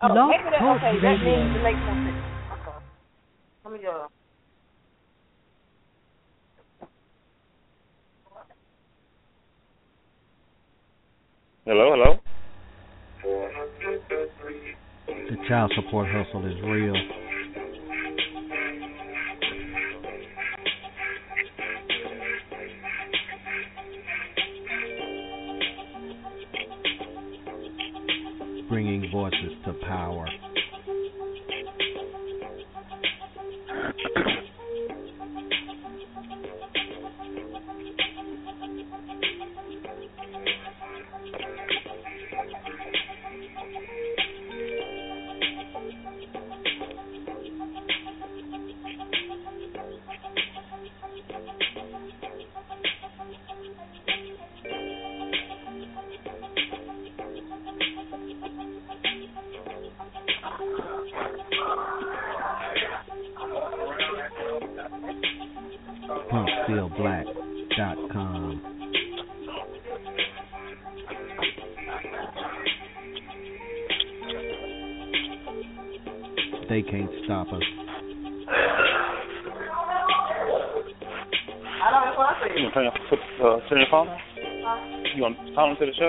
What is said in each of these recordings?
Oh, Blog maybe that. Talk Okay, that Radio. means it makes more sense. Okay. Let me go. Hello, hello. The child support hustle is real. Bringing voices to power. HuntfieldBlack.com. They can't stop us. You want to turn your phone on? You want to phone to the show?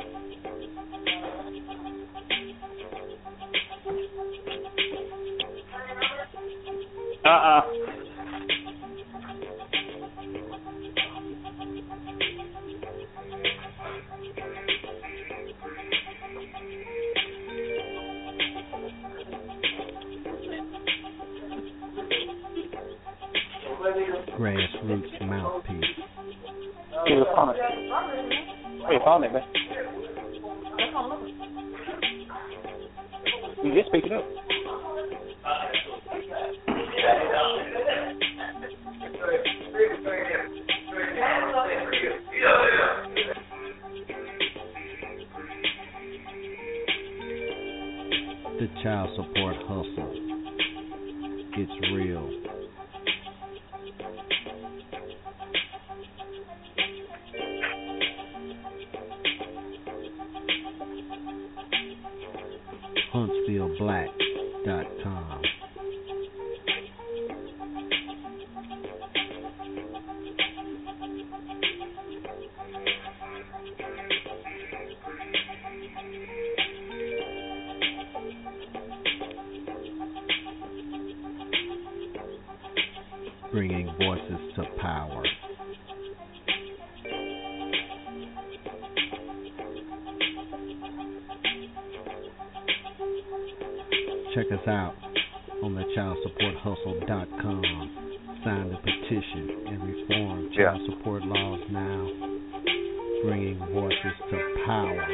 Grassroots mouthpiece. Give the phone. Where your phone at, man? You just pick it up. The child support hustle. It's real. HuntfieldBlack.com. Bringing voices to power. Check us out on the childsupporthustle.com. Sign the petition and reform child support laws now. Bringing voices to power.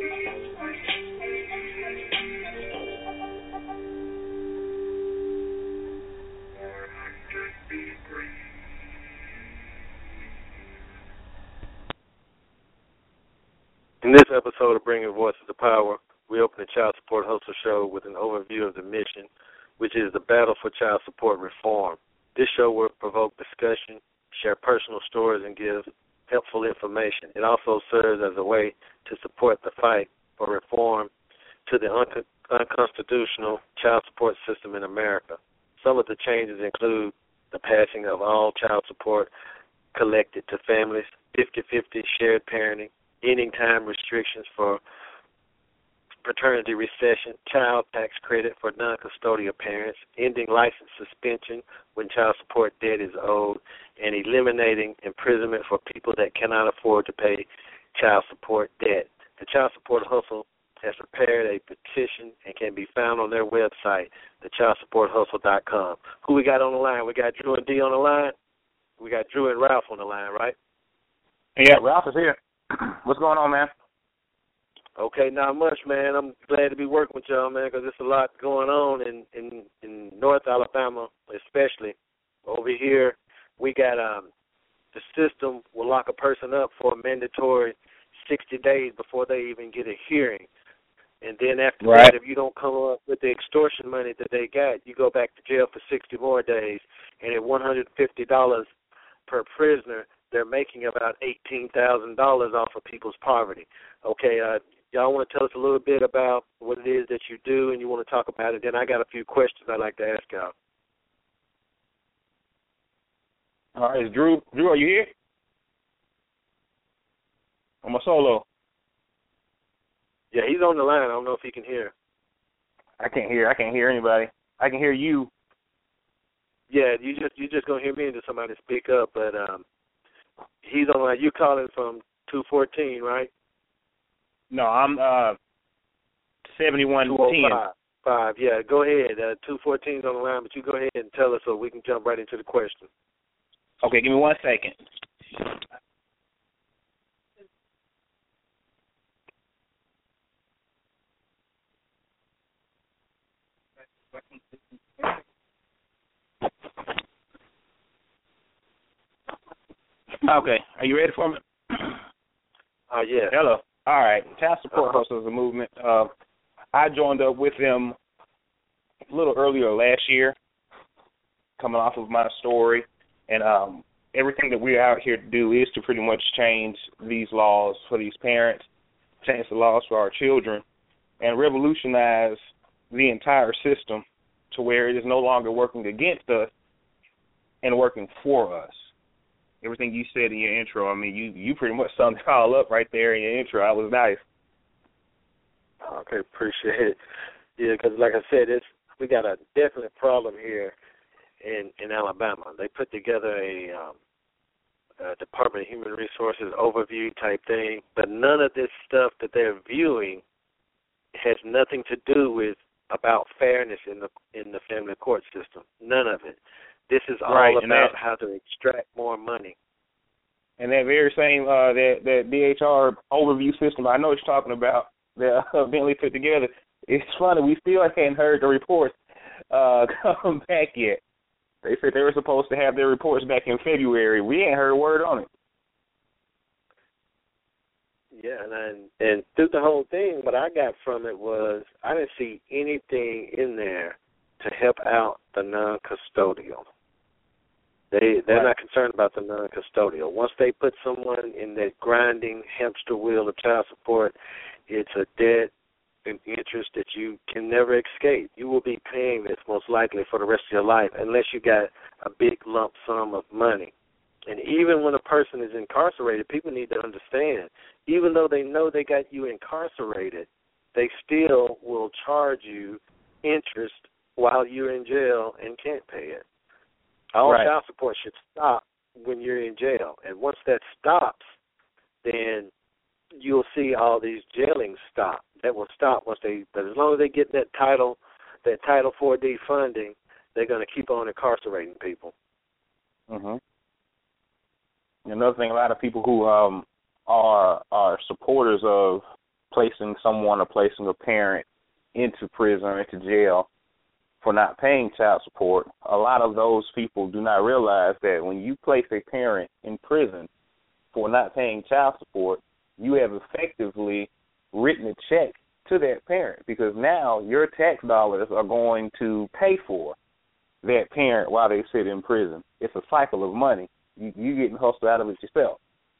In this episode of Bringing Voices to Power, we open the Child Support Hustle Show with an overview of the mission, which is the battle for child support reform. This show will provoke discussion, share personal stories, and give helpful information. It also serves as a way to support the fight for reform to the unconstitutional child support system in America. Some of the changes include the passing of all child support collected to families, 50-50 shared parenting, ending time restrictions for paternity recession, child tax credit for non-custodial parents, ending license suspension when child support debt is owed, and eliminating imprisonment for people that cannot afford to pay child support debt. The Child Support Hustle has prepared a petition and can be found on their website, thechildsupporthustle.com. Who we got on the line? We got Drew and D on the line. We got Drew and Ralph on the line, right? Yeah, Ralph is here. What's going on, man? Okay, not much, man. I'm glad to be working with y'all, man, because there's a lot going on in North Alabama, especially. Over here, we got the system will lock a person up for a mandatory 60 days before they even get a hearing. And then after that, if you don't come up with the extortion money that they got, you go back to jail for 60 more days. And at $150 per prisoner, they're making about $18,000 off of people's poverty. Okay, y'all want to tell us a little bit about what it is that you do and you want to talk about it. Then I got a few questions I'd like to ask y'all. All right, Drew. Drew, are you here? I'm a solo. Yeah, he's on the line. I don't know if he can hear. I can't hear anybody. I can hear you. Yeah, you just gonna hear me until somebody speak up. But he's on the line. You calling from 214, right? No, I'm 7110. 205. Yeah, go ahead. 214's on the line, but you go ahead and tell us so we can jump right into the question. Okay, give me 1 second. Okay, are you ready for me? Yeah. Hello. All right, Child Support Hustle is a movement. I joined up with them a little earlier last year, coming off of my story, and everything that we're out here to do is to pretty much change these laws for these parents, change the laws for our children, and revolutionize the entire system to where it is no longer working against us and working for us. Everything you said in your intro, I mean, you pretty much summed it all up right there in your intro. That was nice. Okay, appreciate it. Yeah, because like I said, we got a definite problem here in Alabama. They put together a Department of Human Resources overview type thing, but none of this stuff that they're viewing has nothing to do with about fairness in the family court system. None of it. This is all about how to extract more money. And that very same that DHR overview system, I know what you're talking about, that Bentley put together. It's funny, we still hadn't heard the reports come back yet. They said they were supposed to have their reports back in February. We ain't heard a word on it. Yeah, and through the whole thing, what I got from it was I didn't see anything in there to help out the non-custodial. They're not concerned about the non-custodial. Once they put someone in that grinding hamster wheel of child support, it's a debt and interest that you can never escape. You will be paying this most likely for the rest of your life unless you got a big lump sum of money. And even when a person is incarcerated, people need to understand, even though they know they got you incarcerated, they still will charge you interest while you're in jail and can't pay it. All child support should stop when you're in jail. And once that stops, then you'll see all these jailings stop. That will stop but as long as they get that Title 4D funding, they're going to keep on incarcerating people. Mhm. Another thing, a lot of people who are supporters of placing someone or placing a parent into prison or into jail for not paying child support, a lot of those people do not realize that when you place a parent in prison for not paying child support, you have effectively written a check to that parent because now your tax dollars are going to pay for that parent while they sit in prison. It's a cycle of money. You getting hustled out of it yourself.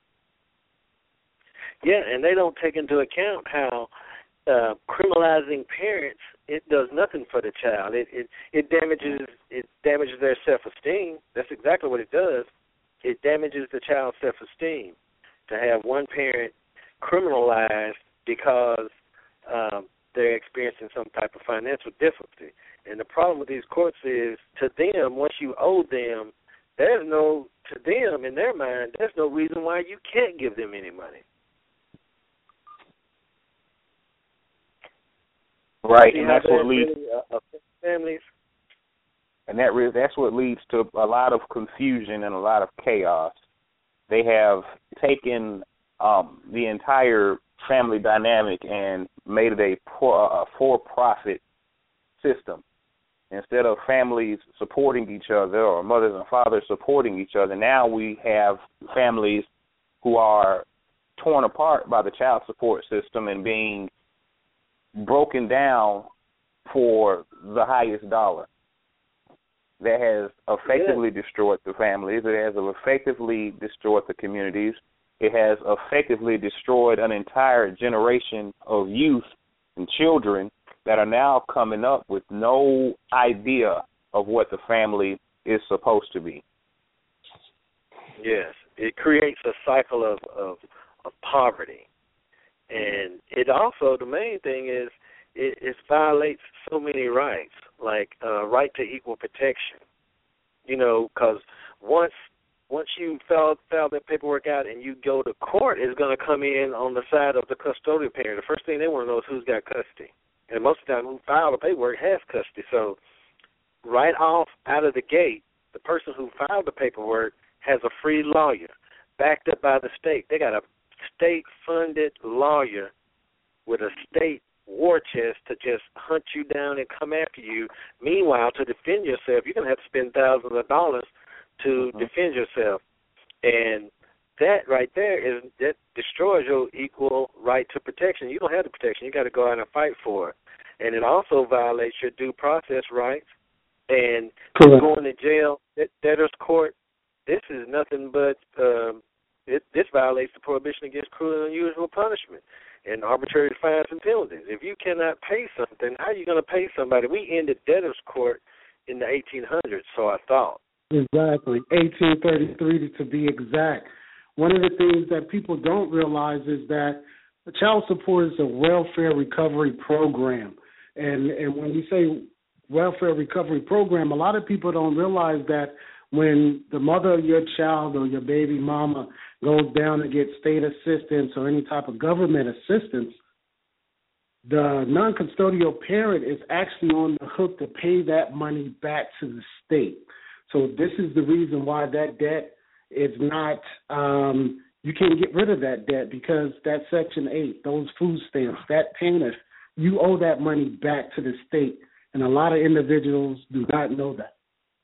Yeah, and they don't take into account how criminalizing parents, it does nothing for the child. It damages their self-esteem. That's exactly what it does. It damages the child's self-esteem to have one parent criminalized because they're experiencing some type of financial difficulty. And the problem with these courts is, to them, once you owe them, to them, in their mind, there's no reason why you can't give them any money. Right, and that's what leads families. And that's what leads to a lot of confusion and a lot of chaos. They have taken the entire family dynamic and made it a for-profit system. Instead of families supporting each other or mothers and fathers supporting each other, now we have families who are torn apart by the child support system and being broken down for the highest dollar. That has effectively destroyed the families. It has effectively destroyed the communities. it has effectively destroyed an entire generation of youth and children that are now coming up with no idea of what the family is supposed to be. Yes, it creates a cycle of poverty. And it also, the main thing is, it violates so many rights, like right to equal protection. You know, because once you fill that paperwork out and you go to court, it's going to come in on the side of the custodial parent. The first thing they want to know is who's got custody. And most of the time, who filed the paperwork has custody. So right off out of the gate, the person who filed the paperwork has a free lawyer backed up by the state. They got a state-funded lawyer with a state war chest to just hunt you down and come after you. Meanwhile, to defend yourself, you're going to have to spend thousands of dollars to defend yourself. And that right there that destroys your equal right to protection. You don't have the protection. You got to go out and fight for it. And it also violates your due process rights. And going to jail, debtor's court, this is nothing but this violates the prohibition against cruel and unusual punishment and arbitrary fines and penalties. If you cannot pay something, how are you going to pay somebody? We ended debtor's court in the 1800s, so I thought. Exactly, 1833 to be exact. One of the things that people don't realize is that the child support is a welfare recovery program. And when we say welfare recovery program, a lot of people don't realize that when the mother of your child or your baby mama goes down to get state assistance or any type of government assistance, the non-custodial parent is actually on the hook to pay that money back to the state. So this is the reason why that debt is not, you can't get rid of that debt, because that Section 8, those food stamps, that payment, you owe that money back to the state. And a lot of individuals do not know that.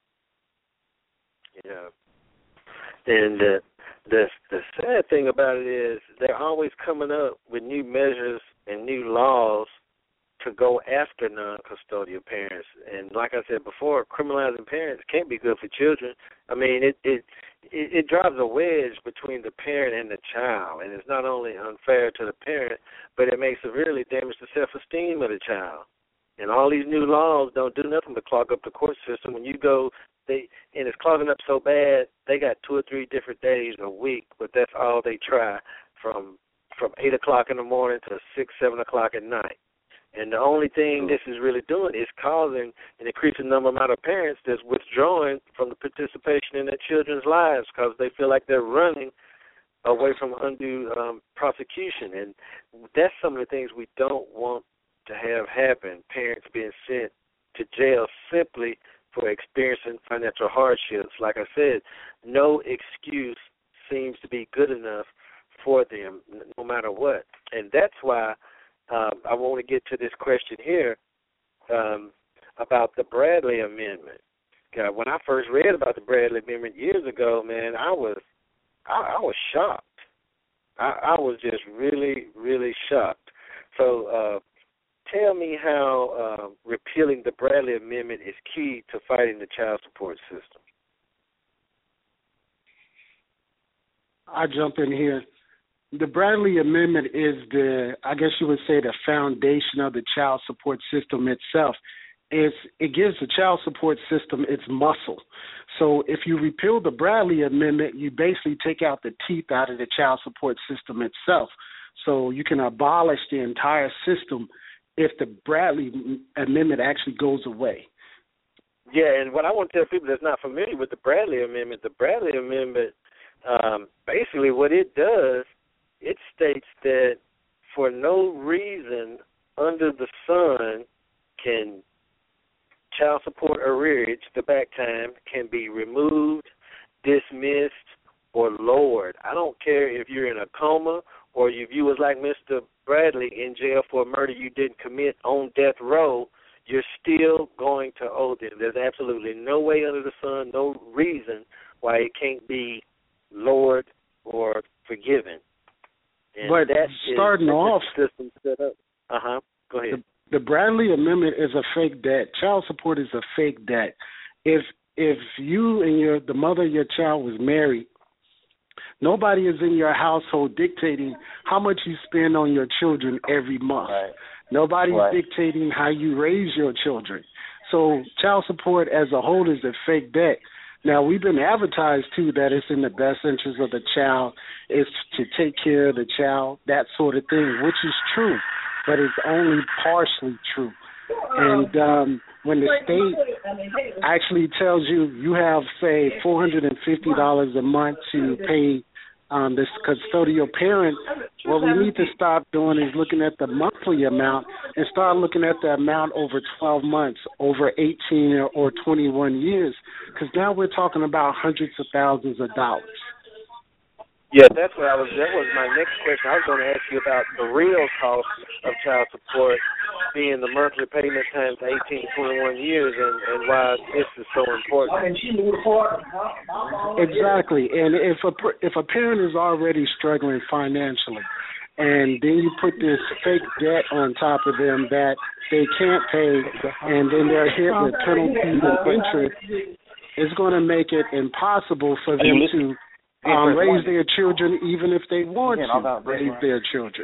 Yeah. And the sad thing about it is they're always coming up with new measures and new laws to go after non-custodial parents. And like I said before, criminalizing parents can't be good for children. I mean, it drives a wedge between the parent and the child, and it's not only unfair to the parent, but it may severely damage the self-esteem of the child. And all these new laws don't do nothing but clog up the court system. When you go, and it's clogging up so bad, they got 2 or 3 different days a week, but that's all they try, from 8 o'clock in the morning to 6, 7 o'clock at night. And the only thing this is really doing is causing an increasing amount of parents that's withdrawing from the participation in their children's lives because they feel like they're running away from undue prosecution. And that's some of the things we don't want to have happen, parents being sent to jail simply for experiencing financial hardships. Like I said, no excuse seems to be good enough for them, no matter what. And that's why I want to get to this question here about the Bradley Amendment. When I first read about the Bradley Amendment years ago, man, I was shocked. I was just really, really shocked. So tell me how repealing the Bradley Amendment is key to fighting the child support system. I jump in here. The Bradley Amendment is I guess you would say, the foundation of the child support system itself. It gives the child support system its muscle. So if you repeal the Bradley Amendment, you basically take out the teeth out of the child support system itself. So you can abolish the entire system if the Bradley Amendment actually goes away. Yeah, and what I want to tell people that's not familiar with the Bradley Amendment, basically what it does, it states that for no reason under the sun can child support arrearage, the back time, can be removed, dismissed, or lowered. I don't care if you're in a coma or if you was like Mr. Bradley in jail for a murder you didn't commit on death row, you're still going to owe them. There's absolutely no way under the sun, no reason why it can't be lowered or forgiven. And but starting off, system set up. Go ahead. The Bradley Amendment is a fake debt. Child support is a fake debt. If you and the mother of your child was married, Nobody is in your household dictating how much you spend on your children every month. Right. Nobody's dictating how you raise your children. So child support as a whole is a fake debt. Now, we've been advertised, too, that it's in the best interest of the child, it's to take care of the child, that sort of thing, which is true, but it's only partially true. And when the state actually tells you you have, say, $450 a month to pay this custodial parent, what we need to stop doing is looking at the monthly amount and start looking at the amount over 12 months, over 18 or 21 years, because now we're talking about hundreds of thousands of dollars. Yeah, that was my next question. I was going to ask you about the real cost of child support being the monthly payment times 18, 21 years and why this is so important. Exactly. And if a parent is already struggling financially and then you put this fake debt on top of them that they can't pay and then they're hit with penalties and interest, it's going to make it impossible for them to raise their children, even if they want to raise their children.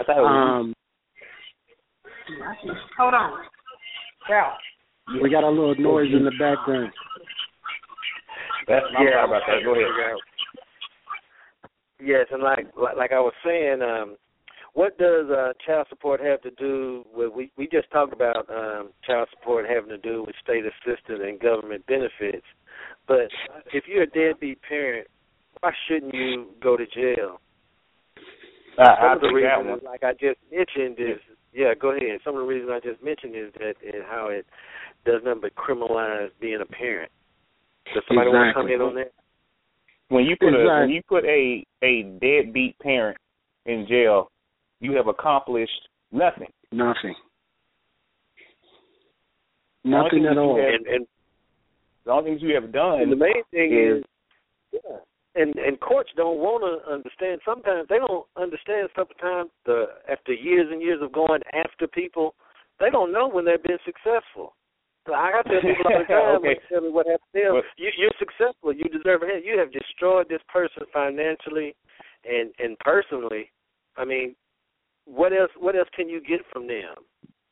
Hold on. Yeah. We got a little noise in the background. That's sorry about that. Go ahead. Yes, and like I was saying, what does child support have to do with? We just talked about child support having to do with state assistance and government benefits, but if you're a deadbeat parent, why shouldn't you go to jail? Some of the reasons, like I just mentioned, is go ahead. Some of the reasons I just mentioned is that and how it does nothing but criminalize being a parent. Does somebody want to come in on that? When you put a deadbeat parent in jail, you have accomplished nothing. Nothing at all. And the only things you have done. And the main thing is. And courts don't want to understand. Sometimes they don't understand. Sometimes after years and years of going after people, they don't know when they've been successful. So I tell people all the time, tell me what happened to them. You're successful. You deserve a hand. You have destroyed this person financially and personally. I mean, what else can you get from them?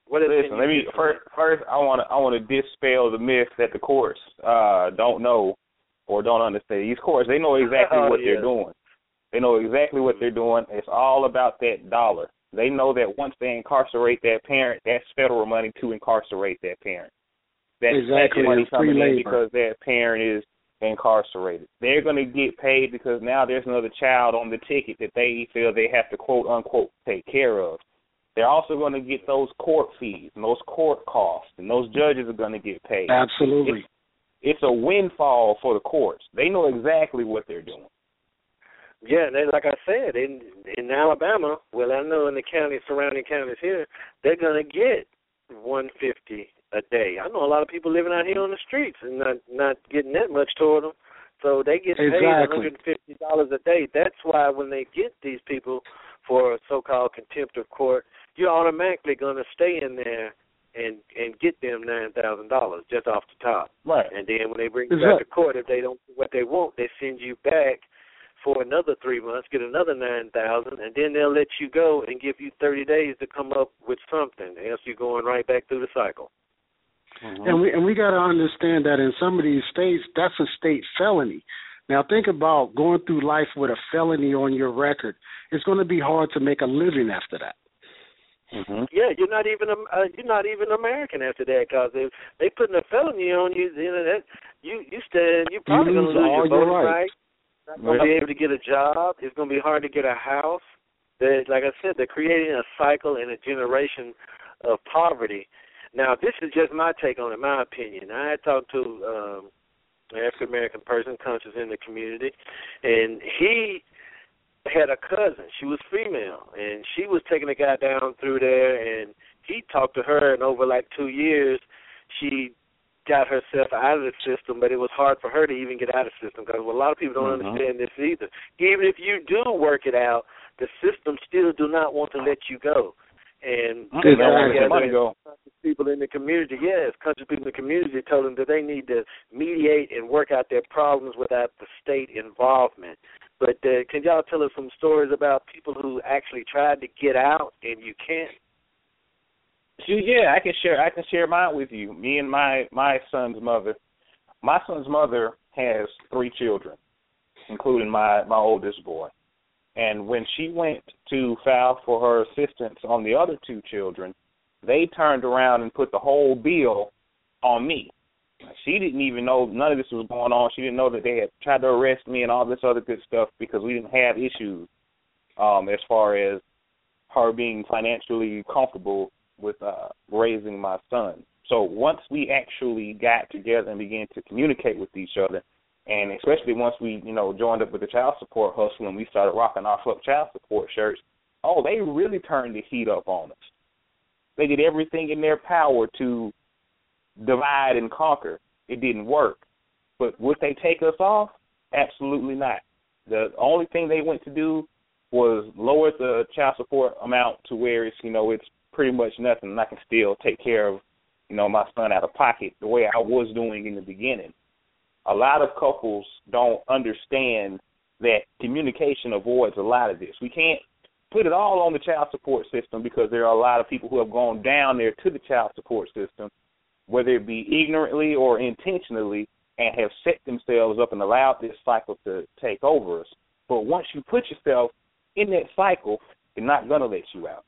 First I want to dispel the myth that the courts don't know or don't understand. These courts, they know exactly what they're doing. They know exactly what they're doing. It's all about that dollar. They know that once they incarcerate that parent, that's federal money to incarcerate that parent. That's money coming in because that parent is incarcerated. They're going to get paid because now there's another child on the ticket that they feel they have to, quote, unquote, take care of. They're also going to get those court fees and those court costs, and those judges are going to get paid. Absolutely. It's a windfall for the courts. They know exactly what they're doing. Yeah, and like I said, in Alabama, well, I know in the surrounding counties here, they're going to get $150 a day. I know a lot of people living out here on the streets and not getting that much toward them, so they get paid $150 a day. That's why when they get these people for a so-called contempt of court, you're automatically going to stay in there and get them $9,000 just off the top. Right. And then when they bring you back to court, if they don't do what they want, they send you back for another 3 months, get another $9,000, and then they'll let you go and give you 30 days to come up with something, else you're going right back through the cycle. Mm-hmm. And we got to understand that in some of these states, that's a state felony. Now think about going through life with a felony on your record. It's going to be hard to make a living after that. Mm-hmm. Yeah, you're not even American after that, because if they putting a felony on you, you're probably going to lose your voting rights. Not going to be able to get a job. It's going to be hard to get a house. Like I said, they're creating a cycle and a generation of poverty. Now, this is just my take on it, my opinion. I had talked to an African-American person, conscious in the community, and he had a cousin. She was female, and she was taking a guy down through there, and he talked to her, and over like 2 years, she got herself out of the system, but it was hard for her to even get out of the system because a lot of people don't understand this either. Even if you do work it out, the system still do not want to let you go. And people in the community, country people in the community told them that they need to mediate and work out their problems without the state involvement. But can y'all tell us some stories about people who actually tried to get out and you can't? Yeah, I can share mine with you. Me and my son's mother. My son's mother has 3 children, including my oldest boy. And when she went to file for her assistance on the other 2 children, they turned around and put the whole bill on me. She didn't even know none of this was going on. She didn't know that they had tried to arrest me and all this other good stuff because we didn't have issues as far as her being financially comfortable with raising my son. So once we actually got together and began to communicate with each other, and especially once we, joined up with the child support hustle and we started rocking our Fuck Child Support shirts, they really turned the heat up on us. They did everything in their power to divide and conquer. It didn't work. But would they take us off? Absolutely not. The only thing they went to do was lower the child support amount to where it's, it's pretty much nothing, and I can still take care of, my son out of pocket the way I was doing in the beginning. A lot of couples don't understand that communication avoids a lot of this. We can't put it all on the child support system because there are a lot of people who have gone down there to the child support system, whether it be ignorantly or intentionally, and have set themselves up and allowed this cycle to take over us. But once you put yourself in that cycle, they're not going to let you out.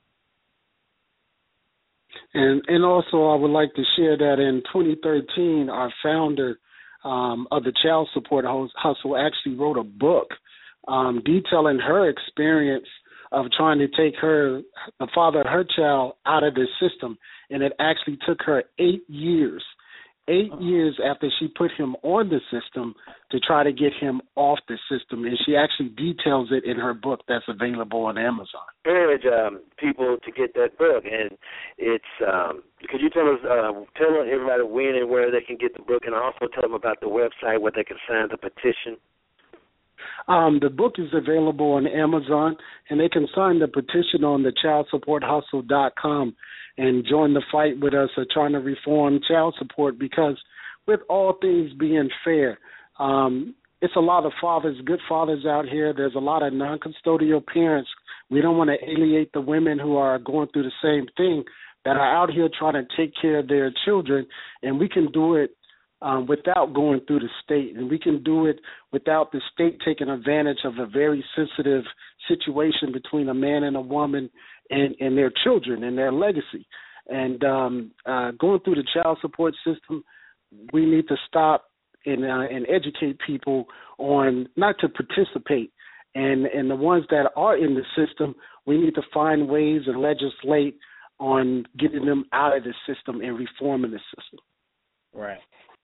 And also I would like to share that in 2013, our founder of the Child Support Hustle actually wrote a book detailing her experience of trying to take the father of her child out of the system. And it actually took her 8 years. 8 years after she put him on the system to try to get him off the system, and she actually details it in her book that's available on Amazon. Encourage people to get that book, and it's could you tell everybody when and where they can get the book, and also tell them about the website where they can sign the petition? The book is available on Amazon, and they can sign the petition on the ChildSupportHustle.com and join the fight with us of trying to reform child support, because with all things being fair, it's a lot of fathers, good fathers out here. There's a lot of non-custodial parents. We don't want to alienate the women who are going through the same thing, that are out here trying to take care of their children, and we can do it without going through the state, and we can do it without the state taking advantage of a very sensitive situation between a man and a woman and their children and their legacy. And going through the child support system, we need to stop and educate people on not to participate. And the ones that are in the system, we need to find ways and legislate on getting them out of the system and reforming the system. Right.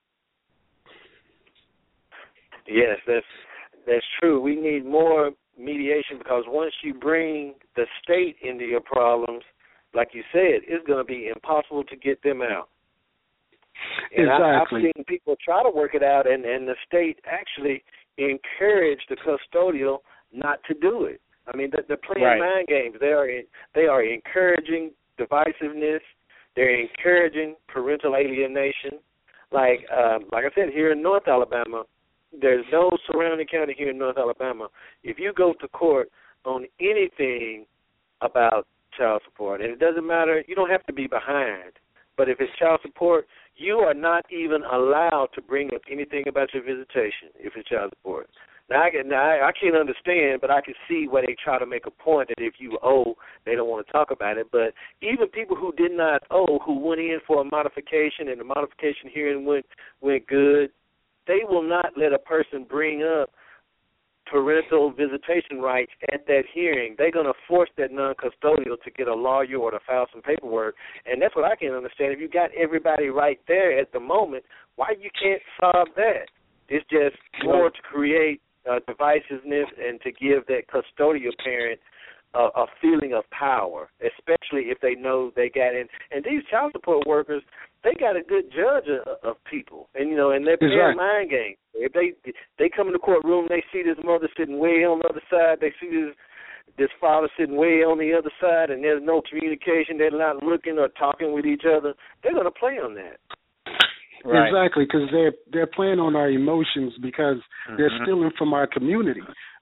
Yes, that's true. We need more mediation, because once you bring the state into your problems, like you said, it's going to be impossible to get them out. And exactly. I've seen people try to work it out, and the state actually encourage the custodial not to do it. I mean, they're playing mind games. They are encouraging divisiveness. They're encouraging parental alienation. Like I said, here in North Alabama, there's no surrounding county here in North Alabama. If you go to court on anything about child support, and it doesn't matter, you don't have to be behind, but if it's child support, you are not even allowed to bring up anything about your visitation if it's child support. Now, I can't understand, but I can see where they try to make a point that if you owe, they don't want to talk about it. But even people who did not owe, who went in for a modification, and the modification hearing went good, they will not let a person bring up parental visitation rights at that hearing. They're going to force that non-custodial to get a lawyer or to file some paperwork. And that's what I can't understand. If you got everybody right there at the moment, why you can't solve that? It's just more to create divisiveness and to give that custodial parent a feeling of power, especially if they know they got in. And these child support workers, they got a good judge of people, and and they're playing mind games. If they come in the courtroom, they see this mother sitting way on the other side, they see this father sitting way on the other side, and there's no communication. They're not looking or talking with each other. They're going to play on that. Right. Exactly, because they're playing on our emotions, because they're stealing from our community.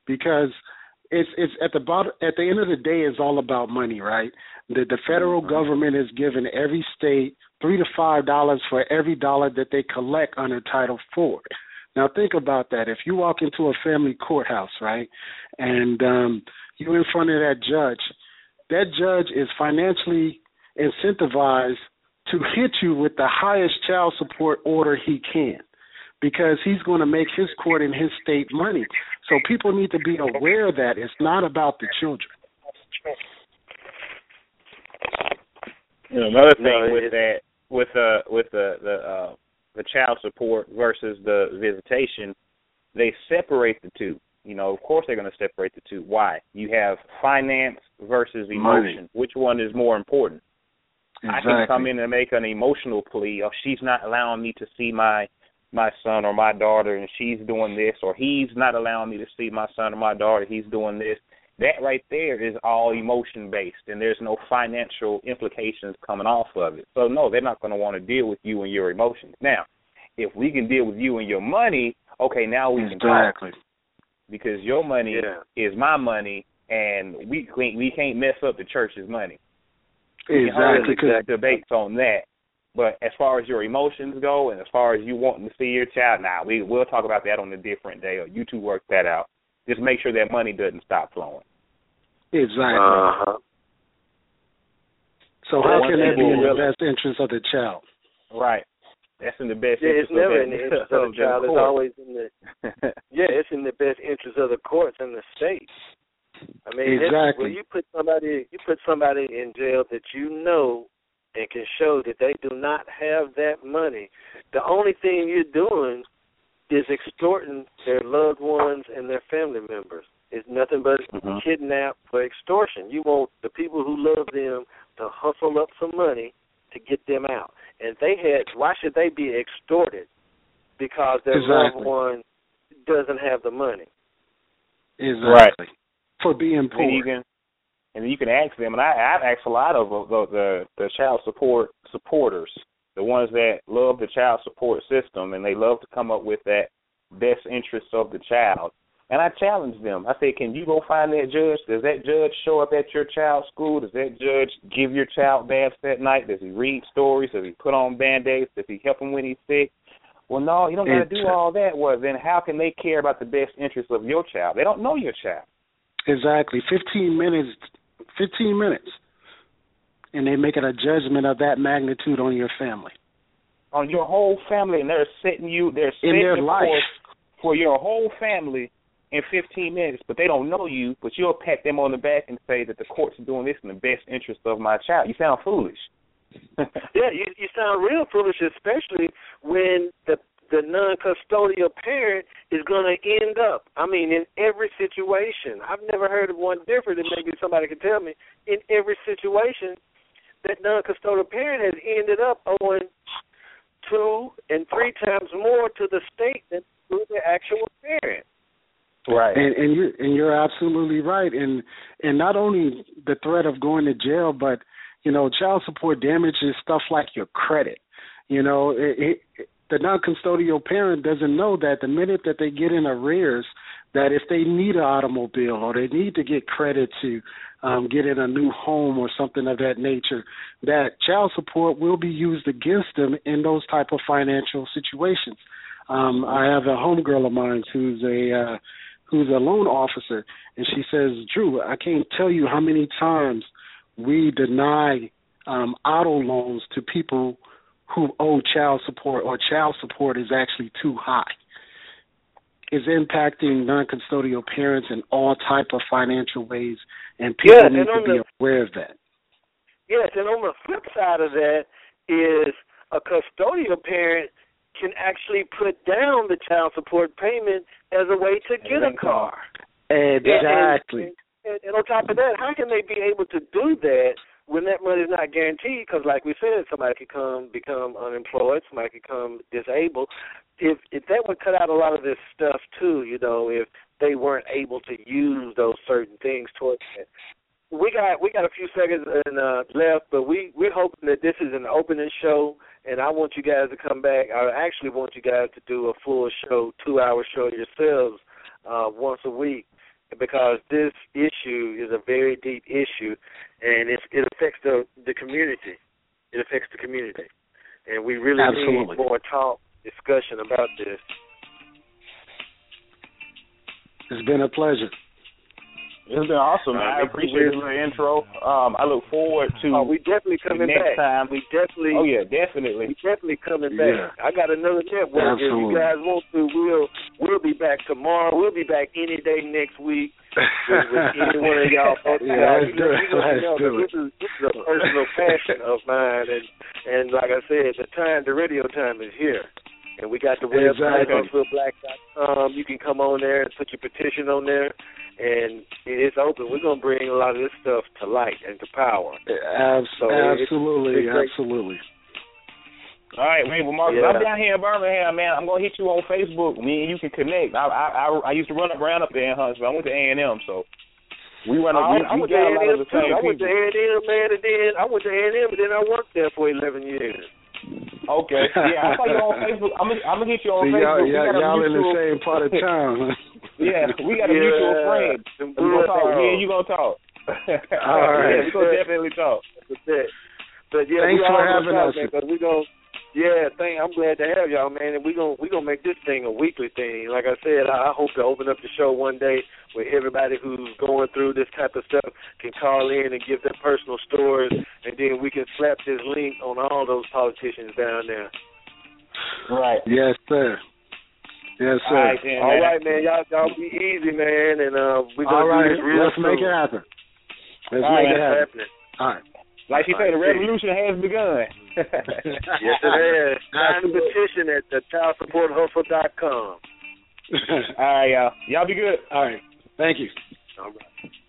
because it's at the end of the day, it's all about money, right? The federal government is giving every state $3 to $5 for every dollar that they collect under Title IV. Now think about that. If you walk into a family courthouse, right, and you're in front of that judge is financially incentivized to hit you with the highest child support order he can, because he's going to make his court in his state money. So people need to be aware that it's not about the children. You know, another thing with that, with the child support versus the visitation, they separate the two. You know, of course they're going to separate the two. Why? You have finance versus emotion. Money. Which one is more important? Exactly. I can come in and make an emotional plea, or she's not allowing me to see my son or my daughter, and she's doing this, or he's not allowing me to see my son or my daughter, he's doing this. That right there is all emotion-based, and there's no financial implications coming off of it. So, no, they're not going to want to deal with you and your emotions. Now, if we can deal with you and your money, okay, now we can talk. Because your money is my money, and we can't mess up the church's money. Exactly. We can have debates on that. But as far as your emotions go, and as far as you wanting to see your child, we'll talk about that on a different day, or you two work that out. Just make sure that money doesn't stop flowing. Exactly. So how can that be in the best interest of the child? Right. That's in the best It's interest never of in the interest of the child. It's always in the it's in the best interest of the courts and the state. I mean, exactly. When you put somebody in jail that you know and can show that they do not have that money, the only thing you're doing is extorting their loved ones and their family members. It's nothing but kidnap for extortion. You want the people who love them to hustle up some money to get them out. And why should they be extorted because their loved one doesn't have the money? Exactly. Right. For being poor. And you can ask them, and I've asked a lot of the child support supporters, the ones that love the child support system, and they love to come up with that best interest of the child. And I challenge them. I say, can you go find that judge? Does that judge show up at your child's school? Does that judge give your child baths at night? Does he read stories? Does he put on Band-Aids? Does he help him when he's sick? Well, no, you don't got to do all that. Well, then how can they care about the best interest of your child? They don't know your child. Exactly. 15 minutes. And they're making a judgment of that magnitude on your family. On your whole family, and they're setting in their life for your whole family in 15 minutes, but they don't know you, but you'll pat them on the back and say that the courts are doing this in the best interest of my child. You sound foolish. Yeah, you sound real foolish, especially when the non-custodial parent is going to end up, in every situation. I've never heard of one different, and maybe somebody can tell me. In every situation, that non-custodial parent has ended up owing 2 and 3 times more to the state than to the actual parent. Right. And you're absolutely right. And not only the threat of going to jail, but, child support damages stuff like your credit. The non-custodial parent doesn't know that the minute that they get in arrears, that if they need an automobile or they need to get credit to get in a new home or something of that nature, that child support will be used against them in those type of financial situations. I have a homegirl of mine who's a loan officer, and she says, Drew, I can't tell you how many times we deny auto loans to people who owe child support, or child support is actually too high. It's impacting non-custodial parents in all type of financial ways, and people need to be aware of that. Yes, and on the flip side of that is a custodial parent can actually put down the child support payment as a way to get a car. Exactly. And on top of that, how can they be able to do that when that money is not guaranteed? Because like we said, somebody could become unemployed, somebody could become disabled. If that would cut out a lot of this stuff too, if they weren't able to use those certain things towards it. We got a few seconds left, but we're hoping that this is an opening show, and I want you guys to come back. I actually want you guys to do a full show, 2-hour show yourselves once a week. because this issue is a very deep issue, and it affects the community. It affects the community, and we really need more talk, discussion about this. It's been a pleasure. It's been awesome. I appreciate the intro. I look forward to. We definitely coming next back. Time. We definitely. Oh yeah, definitely. We definitely coming back. Yeah. I got another network. Absolutely. If you guys want to, we'll be back tomorrow. We'll be back any day next week with any one of y'all. Let's do it. This is a personal passion of mine, and like I said, the radio time is here. And we got the website, HustleBlack.com. You can come on there and put your petition on there. And it's open. We're going to bring a lot of this stuff to light and to power. Absolutely. All right, man. Well, Marcus, I'm down here in Birmingham, man. I'm going to hit you on Facebook. Me and you can connect. I used to run around up there in Huntsville. I went to A&M, so we run up. I went to A&M, too. I went to A&M, man, and then I went to A&M, and then I worked there for 11 years. Okay. Yeah, I'll follow you on Facebook. I'm gonna hit you on Facebook. Y'all in the same part of town. Yeah, we got a mutual friend. We're gonna talk. Me and you gonna talk. All right. We're gonna definitely talk. But yeah, thanks for having us. I'm glad to have y'all, man. And we gonna make this thing a weekly thing. Like I said, I hope to open up the show one day where everybody who's going through this type of stuff can call in and give their personal stories, and then we can slap this link on all those politicians down there. Right. Yes, sir. Yes, sir. All right, man. Y'all be easy, man, and we're gonna do this real Let's soon. make it happen. Let's make it happen. All right. Like she said, the revolution has begun. Yes, it has. Sign the petition at the childsupporthustle.com. All right, y'all. Y'all be good. All right. Thank you. All right.